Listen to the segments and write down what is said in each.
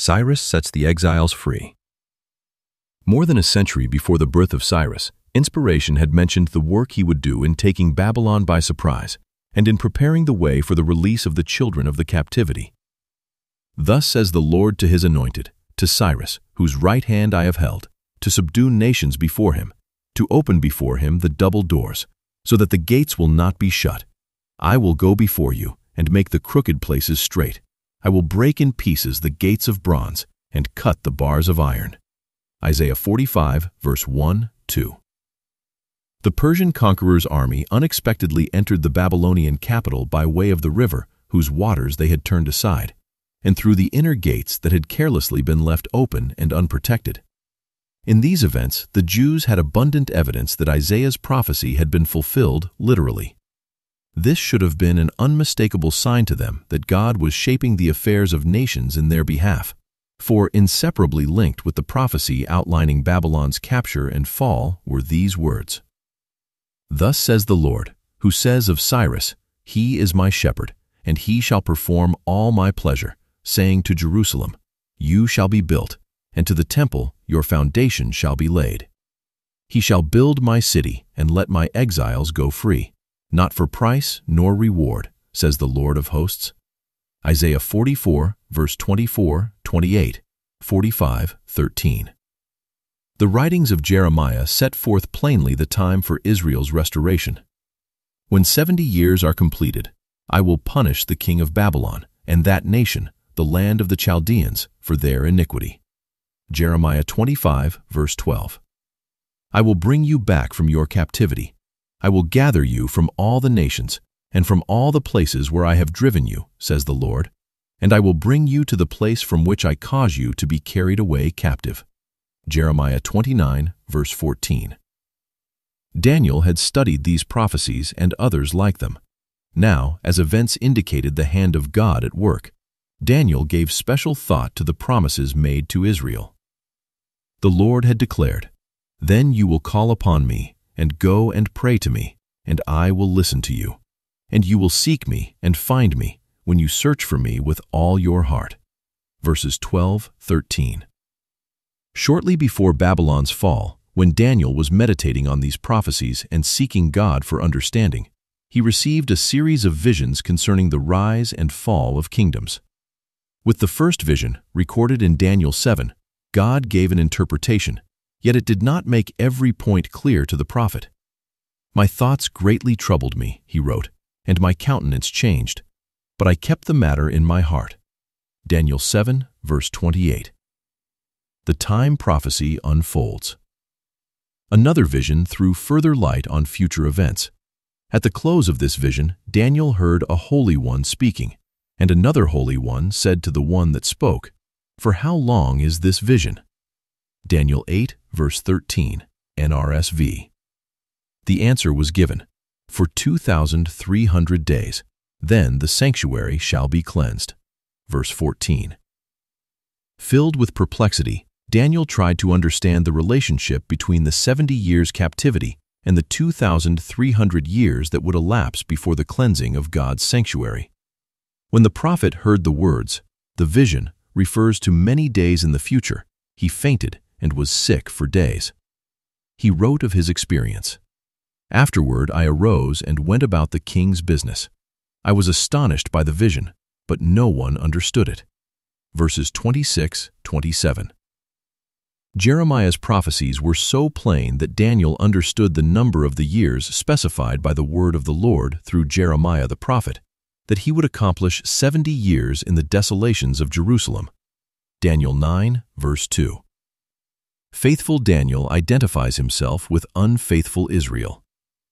Cyrus sets the exiles free. More than a century before the birth of Cyrus, inspiration had mentioned the work he would do in taking Babylon by surprise and in preparing the way for the release of the children of the captivity. Thus says the Lord to his anointed, to Cyrus, whose right hand I have held, to subdue nations before him, to open before him the double doors, so that the gates will not be shut. I will go before you and make the crooked places straight. I will break in pieces the gates of bronze and cut the bars of iron. Isaiah 45, verse 1, 2. The Persian conqueror's army unexpectedly entered the Babylonian capital by way of the river, whose waters they had turned aside, and through the inner gates that had carelessly been left open and unprotected. In these events, the Jews had abundant evidence that Isaiah's prophecy had been fulfilled literally. This should have been an unmistakable sign to them that God was shaping the affairs of nations in their behalf, for inseparably linked with the prophecy outlining Babylon's capture and fall were these words. Thus says the Lord, who says of Cyrus, He is my shepherd, and he shall perform all my pleasure, saying to Jerusalem, You shall be built, and to the temple your foundation shall be laid. He shall build my city and let my exiles go free. Not for price nor reward, says the Lord of hosts. Isaiah 44, verse 24, 28, 45, 13. The writings of Jeremiah set forth plainly the time for Israel's restoration. When 70 years are completed, I will punish the king of Babylon and that nation, the land of the Chaldeans, for their iniquity. Jeremiah 25, verse 12. I will bring you back from your captivity. I will gather you from all the nations and from all the places where I have driven you, says the Lord, and I will bring you to the place from which I cause you to be carried away captive. Jeremiah 29, verse 14. Daniel had studied these prophecies and others like them. Now, as events indicated the hand of God at work, Daniel gave special thought to the promises made to Israel. The Lord had declared, Then you will call upon me, and go and pray to me, and I will listen to you. And you will seek me and find me when you search for me with all your heart. Verses 12, 13. Shortly before Babylon's fall, when Daniel was meditating on these prophecies and seeking God for understanding, he received a series of visions concerning the rise and fall of kingdoms. With the first vision, recorded in Daniel 7, God gave an interpretation, yet it did not make every point clear to the prophet. My thoughts greatly troubled me, he wrote, and my countenance changed, but I kept the matter in my heart. Daniel 7, verse 28. The time prophecy unfolds. Another vision threw further light on future events. At the close of this vision, Daniel heard a Holy One speaking, and another Holy One said to the one that spoke, For how long is this vision? Daniel 8, verse 13, NRSV. The answer was given, For 2,300 days, then the sanctuary shall be cleansed. Verse 14. Filled with perplexity, Daniel tried to understand the relationship between the 70 years captivity and the 2,300 years that would elapse before the cleansing of God's sanctuary. When the prophet heard the words, the vision refers to many days in the future, he fainted and was sick for days. He wrote of his experience. Afterward I arose and went about the king's business. I was astonished by the vision, but no one understood it. Verses 26, 27. Jeremiah's prophecies were so plain that Daniel understood the number of the years specified by the word of the Lord through Jeremiah the prophet, that he would accomplish 70 years in the desolations of Jerusalem. Daniel 9, verse 2. Faithful Daniel identifies himself with unfaithful Israel.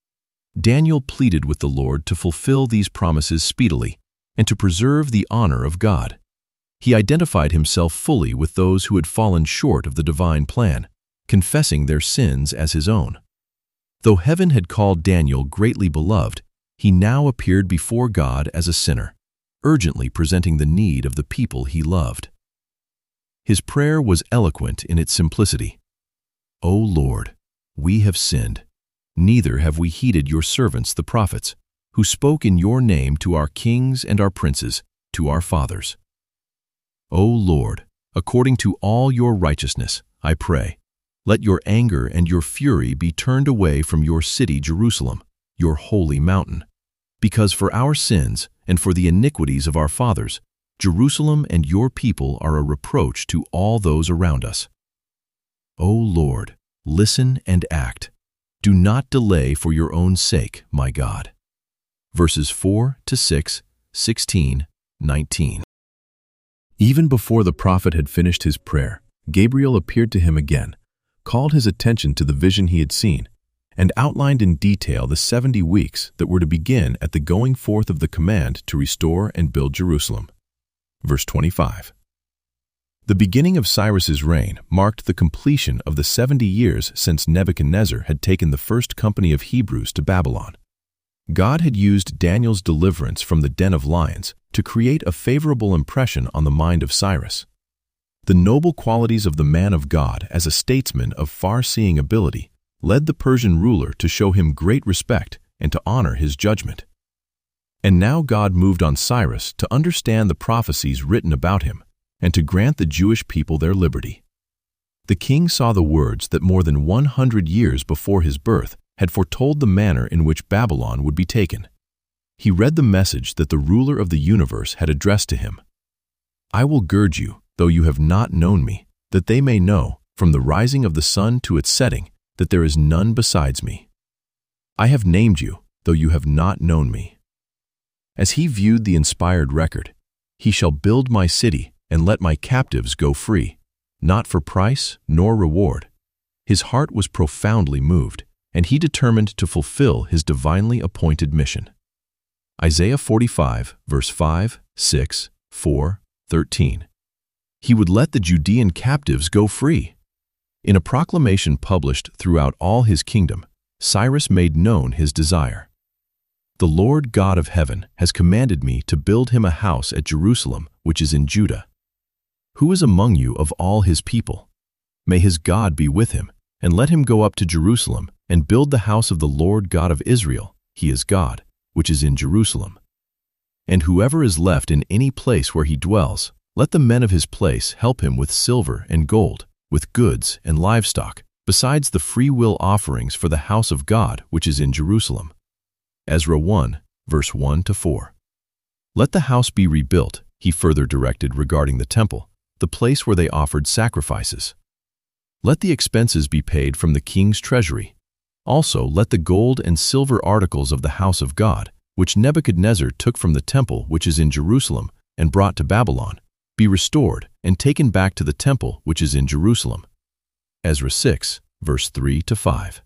Daniel pleaded with the Lord to fulfill these promises speedily and to preserve the honor of God. He identified himself fully with those who had fallen short of the divine plan, confessing their sins as his own. Though heaven had called Daniel greatly beloved, he now appeared before God as a sinner, urgently presenting the need of the people he loved. His prayer was eloquent in its simplicity. O Lord, we have sinned. Neither have we heeded your servants the prophets, who spoke in your name to our kings and our princes, to our fathers. O Lord, according to all your righteousness, I pray, let your anger and your fury be turned away from your city Jerusalem, your holy mountain. Because for our sins and for the iniquities of our fathers, Jerusalem and your people are a reproach to all those around us. O Lord, listen and act. Do not delay for your own sake, my God. Verses 4 to 6, 16, 19. Even before the prophet had finished his prayer, Gabriel appeared to him again, called his attention to the vision he had seen, and outlined in detail the 70 weeks that were to begin at the going forth of the command to restore and build Jerusalem. Verse 25. The beginning of Cyrus's reign marked the completion of the 70 years since Nebuchadnezzar had taken the first company of Hebrews to Babylon. God had used Daniel's deliverance from the den of lions to create a favorable impression on the mind of Cyrus. The noble qualities of the man of God as a statesman of far-seeing ability led the Persian ruler to show him great respect and to honor his judgment. And now God moved on Cyrus to understand the prophecies written about him and to grant the Jewish people their liberty. The king saw the words that more than 100 years before his birth had foretold the manner in which Babylon would be taken. He read the message that the ruler of the universe had addressed to him. I will gird you, though you have not known me, that they may know, from the rising of the sun to its setting, that there is none besides me. I have named you, though you have not known me. As he viewed the inspired record, he shall build my city and let my captives go free, not for price nor reward. His heart was profoundly moved, and he determined to fulfill his divinely appointed mission. Isaiah 45, verse 5, 6, 4, 13. He would let the Judean captives go free. In a proclamation published throughout all his kingdom, Cyrus made known his desire. The Lord God of heaven has commanded me to build him a house at Jerusalem, which is in Judah. Who is among you of all his people? May his God be with him, and let him go up to Jerusalem and build the house of the Lord God of Israel, he is God, which is in Jerusalem. And whoever is left in any place where he dwells, let the men of his place help him with silver and gold, with goods and livestock, besides the free will offerings for the house of God which is in Jerusalem. Ezra 1, verse 1 to 4. Let the house be rebuilt, he further directed regarding the temple, the place where they offered sacrifices. Let the expenses be paid from the king's treasury. Also let the gold and silver articles of the house of God, which Nebuchadnezzar took from the temple which is in Jerusalem and brought to Babylon, be restored and taken back to the temple which is in Jerusalem. Ezra 6, verse 3 to 5.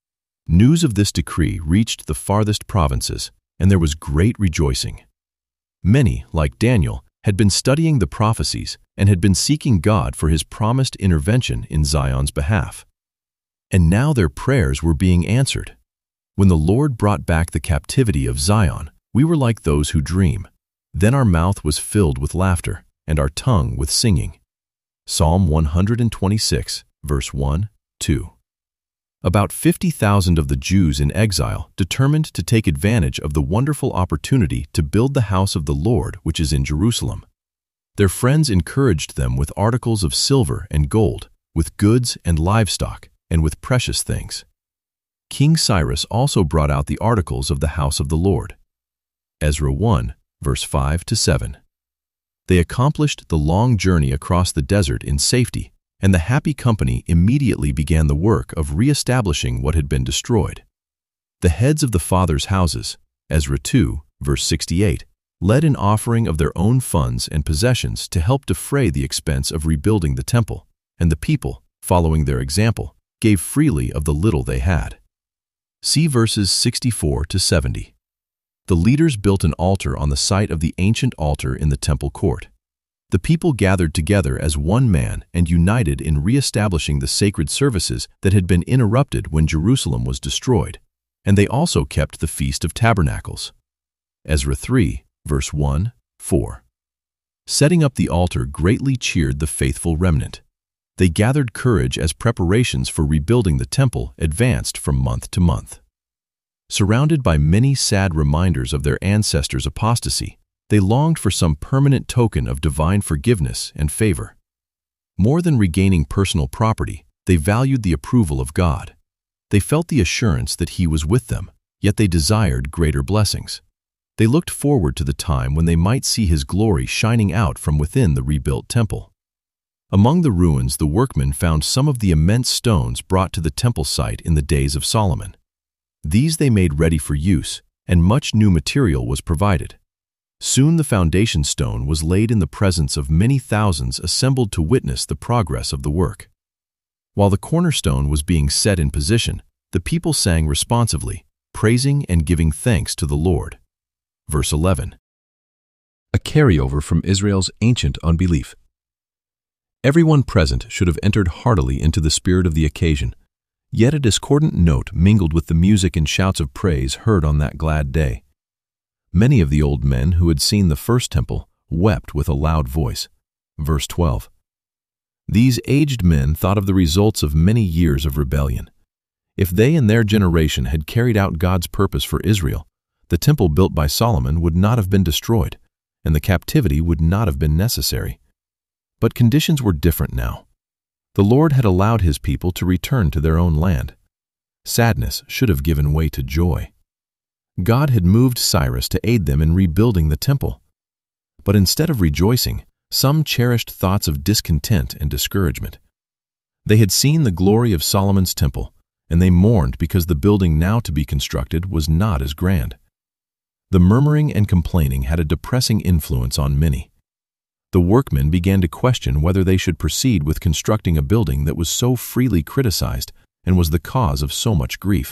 News of this decree reached the farthest provinces, and there was great rejoicing. Many, like Daniel, had been studying the prophecies and had been seeking God for his promised intervention in Zion's behalf. And now their prayers were being answered. When the Lord brought back the captivity of Zion, we were like those who dream. Then our mouth was filled with laughter, and our tongue with singing. Psalm 126, verse 1, 2. About 50,000 of the Jews in exile determined to take advantage of the wonderful opportunity to build the house of the Lord which is in Jerusalem. Their friends encouraged them with articles of silver and gold, with goods and livestock, and with precious things. King Cyrus also brought out the articles of the house of the Lord. Ezra 1, verse 5 to 7. They accomplished the long journey across the desert in safety, and the happy company immediately began the work of re-establishing what had been destroyed. The heads of the fathers' houses, Ezra 2, verse 68, led an offering of their own funds and possessions to help defray the expense of rebuilding the temple, and the people, following their example, gave freely of the little they had. See verses 64 to 70. The leaders built an altar on the site of the ancient altar in the temple court. The people gathered together as one man and united in re-establishing the sacred services that had been interrupted when Jerusalem was destroyed, and they also kept the Feast of Tabernacles. Ezra 3, verse 1, 4. Setting up the altar greatly cheered the faithful remnant. They gathered courage as preparations for rebuilding the temple advanced from month to month. Surrounded by many sad reminders of their ancestors' apostasy, they longed for some permanent token of divine forgiveness and favor. More than regaining personal property, they valued the approval of God. They felt the assurance that He was with them, yet they desired greater blessings. They looked forward to the time when they might see His glory shining out from within the rebuilt temple. Among the ruins, the workmen found some of the immense stones brought to the temple site in the days of Solomon. These they made ready for use, and much new material was provided. Soon the foundation stone was laid in the presence of many thousands assembled to witness the progress of the work. While the cornerstone was being set in position, the people sang responsively, praising and giving thanks to the Lord. Verse 11. A carryover from Israel's ancient unbelief. Everyone present should have entered heartily into the spirit of the occasion, yet a discordant note mingled with the music and shouts of praise heard on that glad day. Many of the old men who had seen the first temple wept with a loud voice. Verse 12. These aged men thought of the results of many years of rebellion. If they and their generation had carried out God's purpose for Israel, the temple built by Solomon would not have been destroyed, and the captivity would not have been necessary. But conditions were different now. The Lord had allowed His people to return to their own land. Sadness should have given way to joy. God had moved Cyrus to aid them in rebuilding the temple. But instead of rejoicing, some cherished thoughts of discontent and discouragement. They had seen the glory of Solomon's temple, and they mourned because the building now to be constructed was not as grand. The murmuring and complaining had a depressing influence on many. The workmen began to question whether they should proceed with constructing a building that was so freely criticized and was the cause of so much grief.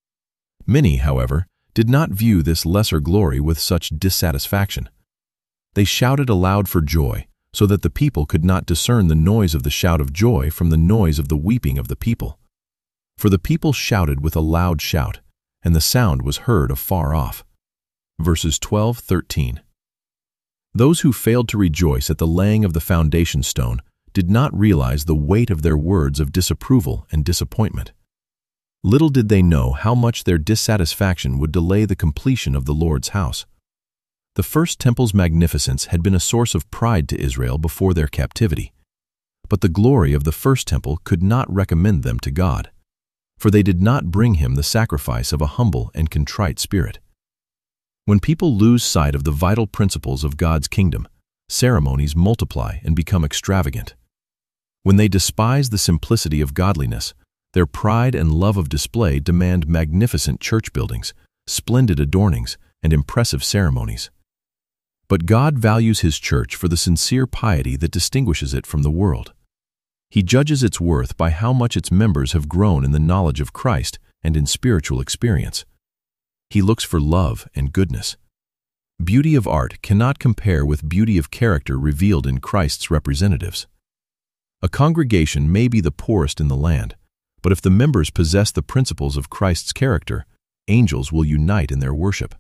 Many, however, did not view this lesser glory with such dissatisfaction. They shouted aloud for joy, so that the people could not discern the noise of the shout of joy from the noise of the weeping of the people. For the people shouted with a loud shout, and the sound was heard afar off. Verses 12-13. Those who failed to rejoice at the laying of the foundation stone did not realize the weight of their words of disapproval and disappointment. Little did they know how much their dissatisfaction would delay the completion of the Lord's house. The first temple's magnificence had been a source of pride to Israel before their captivity. But the glory of the first temple could not recommend them to God, for they did not bring Him the sacrifice of a humble and contrite spirit. When people lose sight of the vital principles of God's kingdom, ceremonies multiply and become extravagant. When they despise the simplicity of godliness, their pride and love of display demand magnificent church buildings, splendid adornings, and impressive ceremonies. But God values His church for the sincere piety that distinguishes it from the world. He judges its worth by how much its members have grown in the knowledge of Christ and in spiritual experience. He looks for love and goodness. Beauty of art cannot compare with beauty of character revealed in Christ's representatives. A congregation may be the poorest in the land, but if the members possess the principles of Christ's character, angels will unite in their worship.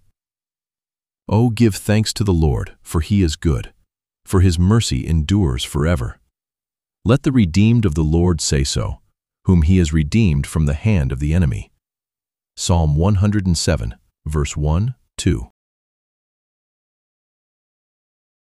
Oh, give thanks to the Lord, for He is good, for His mercy endures forever. Let the redeemed of the Lord say so, whom He has redeemed from the hand of the enemy. Psalm 107, verse 1, 2.